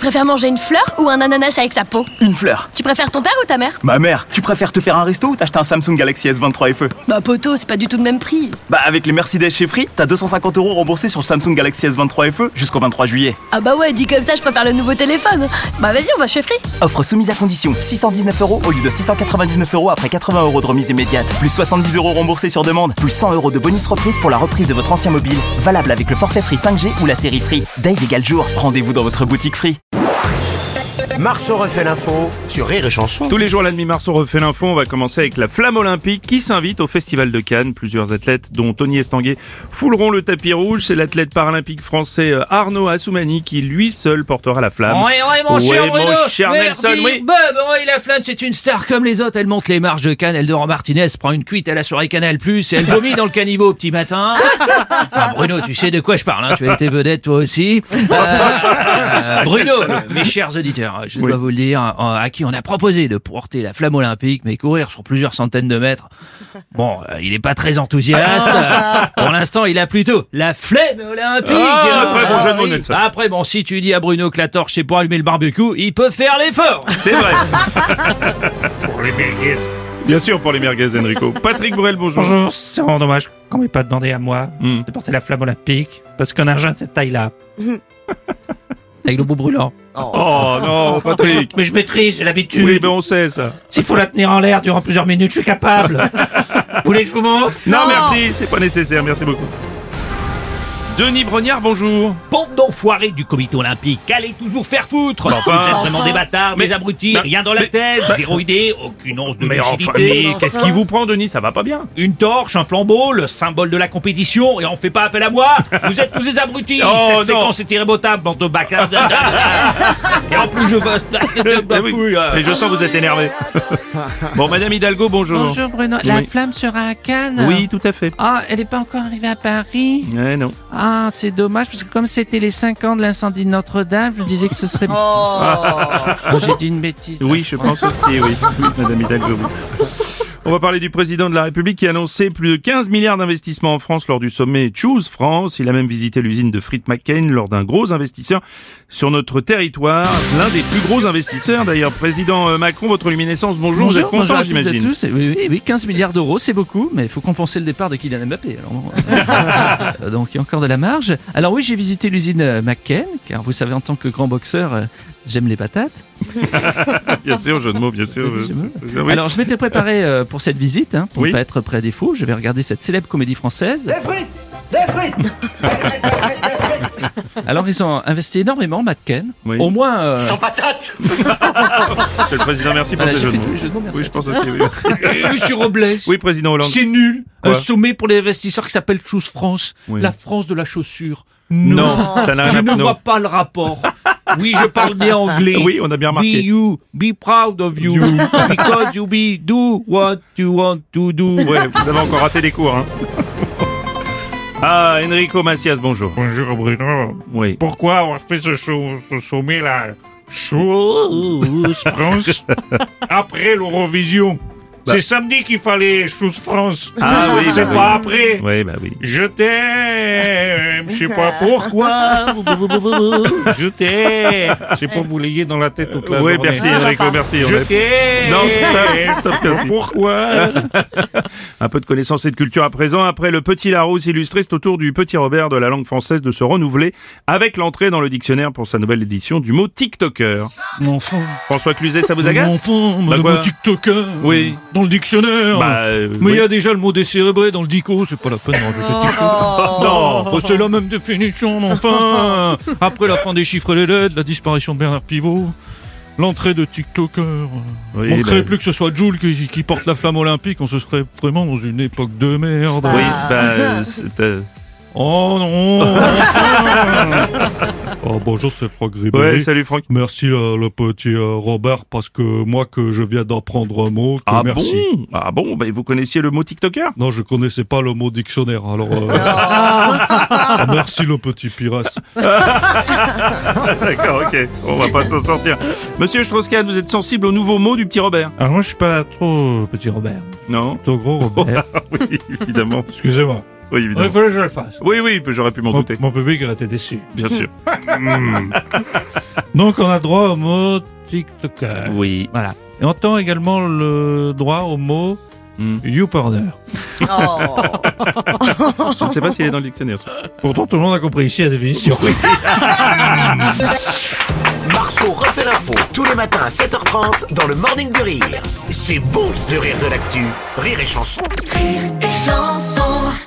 préfères manger une fleur ou un ananas avec sa peau? Une fleur. Tu préfères ton père ou ta mère? Ma mère. Tu préfères te faire un resto ou t'acheter un Samsung Galaxy S23 FE? Bah poto, c'est pas du tout le même prix. Bah avec les Mercedes chez Free, t'as 250 € remboursés sur le Samsung Galaxy S23 FE jusqu'au 23 juillet. Ah bah ouais, dit comme ça, je préfère le nouveau téléphone. Bah vas-y, on va chez Free. Offre soumise à condition. 619 € au lieu de 699 € après 80 € de remise immédiate. Plus 70 € remboursés sur demande. Plus 100 € de bonus reprise pour la reprise de votre ancien mobile. Valable avec le forfait Free 5G ou la série Free. Days égale jour. Rendez-vous dans votre boutique Free. Marceau refait l'info sur Rire et Chanson. Tous les jours à la demi Marceau refait l'info. On va commencer avec la flamme olympique qui s'invite au Festival de Cannes. Plusieurs athlètes, dont Tony Estanguet, fouleront le tapis rouge. C'est l'athlète paralympique français Arnaud Assoumani qui lui seul portera la flamme. Ouais, mon cher Bruno. Mon cher Nelson, oui. La flamme, c'est une star comme les autres. Elle monte les marches de Cannes. Eldorant Martinez prend une cuite à la soirée Canal+, et elle vomit dans le caniveau au petit matin. Enfin, Bruno, tu sais de quoi je parle, hein. Tu as été vedette toi aussi. Bruno, mes chers auditeurs, je dois vous le dire, à qui on a proposé de porter la flamme olympique, mais courir sur plusieurs centaines de mètres. Bon, il est pas très enthousiaste. Pour l'instant, il a plutôt la flemme olympique. Très bon jeu de mots, Nelson. Après, bon, si tu dis à Bruno que la torche c'est pour allumer le barbecue, il peut faire l'effort. C'est vrai. Pour les merguez. Bien sûr, pour les merguez, Enrico. Patrick Bruel, bonjour. Bonjour, c'est vraiment dommage qu'on m'ait pas demandé à moi de porter la flamme olympique, parce qu'un argent de cette taille-là, avec le bout brûlant. Oh non, Patrick. Mais je maîtrise, j'ai l'habitude. Oui, ben on sait ça. S'il faut la tenir en l'air durant plusieurs minutes, je suis capable. Vous voulez que je vous montre? Non, merci, c'est pas nécessaire, merci beaucoup. Denis Brognard, bonjour. Bande d'enfoirés du comité olympique, allez toujours faire foutre. Enfin, vous êtes vraiment des bâtards, des abrutis, rien dans la tête, zéro idée, aucune once de Mais enfin, lucidité. qu'est-ce qui vous prend, Denis? Ça va pas bien. Une torche, un flambeau, le symbole de la compétition, et on fait pas appel à moi. Vous êtes tous des abrutis. Oh, Cette non. séquence est irrévotable, bande de bâtards. Et en plus, je bafouille. Et je sens que vous êtes énervé. Bon, Madame Hidalgo, bonjour. Bonjour Bruno, la Oui. flamme sera à Cannes? Oui, tout à fait. Ah, elle n'est pas encore arrivée à Paris? Non. Ah, c'est dommage, parce que comme c'était les 5 ans de l'incendie de Notre-Dame, je disais que ce serait... J'ai dit une bêtise. Oui, je pense aussi, oui. Madame Hidalgo, oui. On va parler du président de la République qui a annoncé plus de 15 milliards d'investissements en France lors du sommet Choose France. Il a même visité l'usine de Frites McCain lors d'un gros investisseur sur notre territoire. L'un des plus gros investisseurs d'ailleurs. Président Macron, votre luminescence, bonjour. Vous êtes content, bonjour à j'imagine. tous. Oui, 15 milliards d'euros, c'est beaucoup, mais il faut compenser le départ de Kylian Mbappé. Alors, donc il y a encore de la marge. Alors oui, j'ai visité l'usine McCain, car vous savez, en tant que grand boxeur, j'aime les patates. Bien sûr, jeu de mots, bien sûr. Oui. Alors je m'étais préparé pour cette visite, pour ne pas être près des fous. Je vais regarder cette célèbre comédie française. Des frites. Alors ils ont investi énormément, McCain. Oui. Au moins... Sans patates. Monsieur le Président, merci pour Voilà, ces j'ai jeux fait de tous mots. les jeux de mots, merci. Oui, je pense aussi. Oui, merci. Monsieur Robles. Oui, Président Hollande. C'est nul. Quoi? Un sommet pour les investisseurs qui s'appelle Choose France. Oui. La France de la chaussure. Non, ça n'a Je rien à ne vois pas le rapport. Oui, je parle bien anglais. Oui, on a bien remarqué. Be you, be proud of you, because you be do what you want to do. Ouais, vous avez encore raté les cours, hein. Ah, Enrico Macias, bonjour. Bonjour Bruno. Oui. Pourquoi avoir fait ce sommet là, Choose France, après l'Eurovision? C'est samedi qu'il fallait Choose France. Ah oui, c'est bah pas oui. après. Oui, bah oui. Je t'aime, je sais pas pourquoi. Je t'aime. C'est pour vous l'ayez dans la tête toute la Oui, journée. merci Enrico, merci. Je t'aime. Non, stop, merci. Pourquoi? Un peu de connaissance et de culture à présent. Après le Petit Larousse illustré, c'est au tour du Petit Robert de la langue française de se renouveler avec l'entrée dans le dictionnaire pour sa nouvelle édition du mot TikToker. Mon enfant. François Cluzet, ça vous Mon agace? enfant, Bah le quoi? mot TikToker. Oui. Dans le dictionnaire. Bah, Mais il oui. y a déjà le mot décérébré dans le dico, c'est pas la peine de rajouter TikTok. Non. Oh, c'est la même définition, enfin. Après la fin des chiffres et les lettres, la disparition de Bernard Pivot, l'entrée de TikToker. Oui, On ne crée bah- plus que ce soit Jules qui porte la flamme olympique, on se serait vraiment dans une époque de merde. Oui, bah, c'est, Oh non. Enfin. Oh, bonjour, c'est Franck Ribéry. Ouais, salut Franck. Merci le petit Robert, parce que moi que je viens d'apprendre un mot, que Ah merci. bon? Ah bon? Bah, vous connaissiez le mot TikToker? Non, je connaissais pas le mot dictionnaire, alors... merci le petit Pires. D'accord, ok. On va pas s'en sortir. Monsieur Strauss-Kahn, vous êtes sensible aux nouveaux mots du Petit Robert? Alors moi, je suis pas trop petit Robert. Non? Plutôt gros Robert. Oui, évidemment. Excusez-moi. Oui, évidemment. Il fallait que je le fasse. Oui, j'aurais pu m'en douter. Mon public aurait été déçu. Bien sûr. Donc on a droit au mot TikToker. Oui. Voilà. Et on entend également le droit au mot YouPorner. Je ne sais pas s'il est dans le dictionnaire. Pourtant tout le monde a compris ici la définition. Marceau refait l'info tous les matins à 7h30 dans le Morning du Rire. C'est bon de rire de l'actu. Rire et chanson. Rire et chanson.